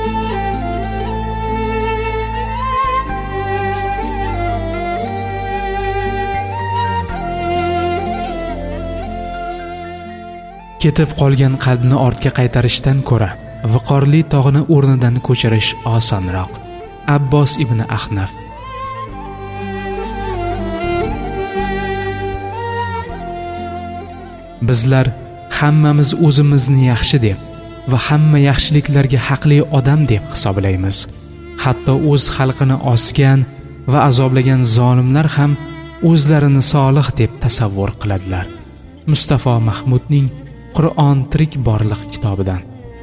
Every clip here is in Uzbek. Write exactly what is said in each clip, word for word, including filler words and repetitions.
Ketib qolgan qalbni ortga qaytarishdan ko'ra viqorli tog'ni o'rnidan ko'chirish osonroq. Abbos ibn Ahnaf. Bizlar hammamiz o'zimizni yaxshi deb va hamma yaxshiliklarga haqli odam deb hisoblaymiz. Hatto o'z xalqini osgan va azoblagan zolimlar ham o'zlarini solih deb tasavvur qiladilar. Mustafa Mahmudning Qur'on tirik borliq kitobidan.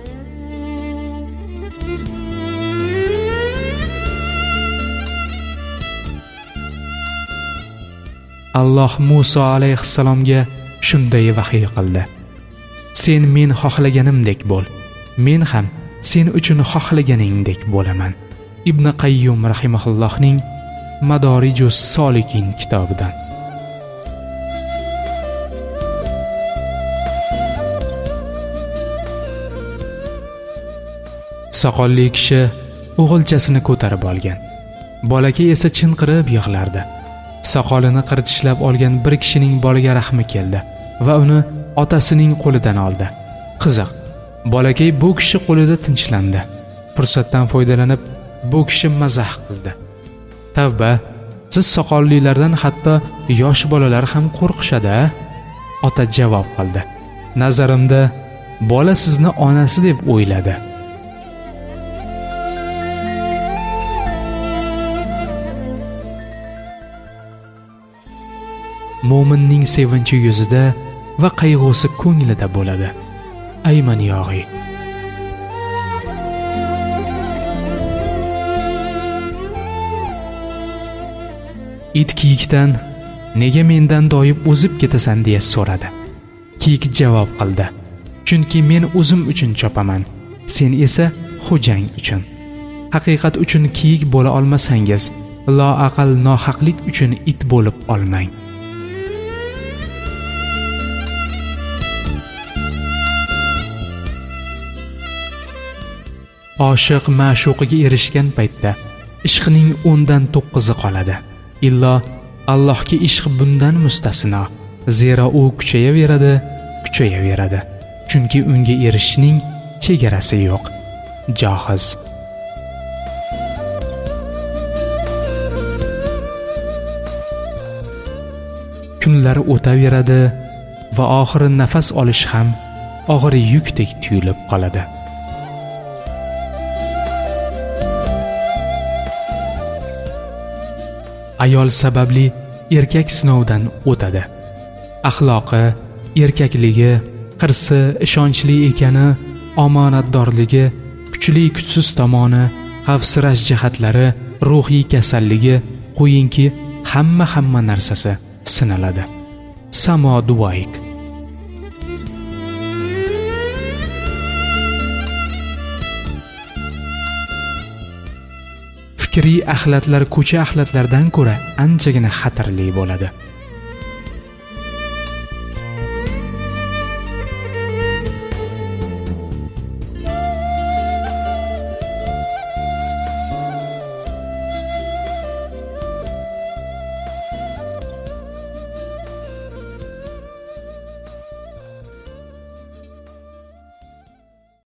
Alloh Musa alayhissalomga shunday vahiy qildi: Sen men xohlaganimdek bo'l, men ham sen uchun xohlaganingdek bo'laman. Ibn Qayyum rahimahullohning Madarijus Solikin kitobidan. Soqolli kishi o'g'ilchasini ko'tarib olgan. Bolakay esa chinqirib yig'lardi. Soqolini qirtishlab olgan bir kishining bolaga rahmi keldi va uni otasining qo'lidan oldi. Qiziq, bolakay bu kishi qo'lida tinchlandi. Fursatdan foydalanib bu kishi mazah qildi. Tavba, siz soqollilardan hatto yosh bolalar ham qo'rqishadi. Ota javob qildi: Nazarimda bola sizni onasi deb o'yladi. Mo'minning sevinchi yuzida va qayg'usi ko'nglida bo'ladi. Ayman yog'i. It kiyikdan nega mendan doyib o'zib ketasan deya so'radi. Kiyik javob qildi: Chunki men o'zim uchun chopaman, sen esa xo'jang uchun. Haqiqat uchun kiyik bo'la olmasangiz, loaqal nohaqlik uchun it bo'lib olmang. Oshiq ma'shuqiga erishgan paytda ishqining o'ndan to'qqizi qoladi. Illo Allohga ishq bundan mustasno. Zero u kuchayaveradi, kuchayaveradi. Chunki unga erishishning chegarasi yo'q. Johiz. Kunlar o'taveradi va oxiri nafas olish ham og'ir yukdek tuyulib qoladi. Ayol sababli erkak sinovdan o'tadi. Axloqi, erkakligi, qirsi, ishonchli ekani, omonatdorligi, kuchli kuchsiz tomoni, xavfsirash jihatlari, ruhiy kasalligi, qo'yinki hamma hamma narsasi sinaladi. Samo Duvaik. Fikriy axlatlar ko'cha axlatlardan ko'ra anchagina xatarli bo'ladi.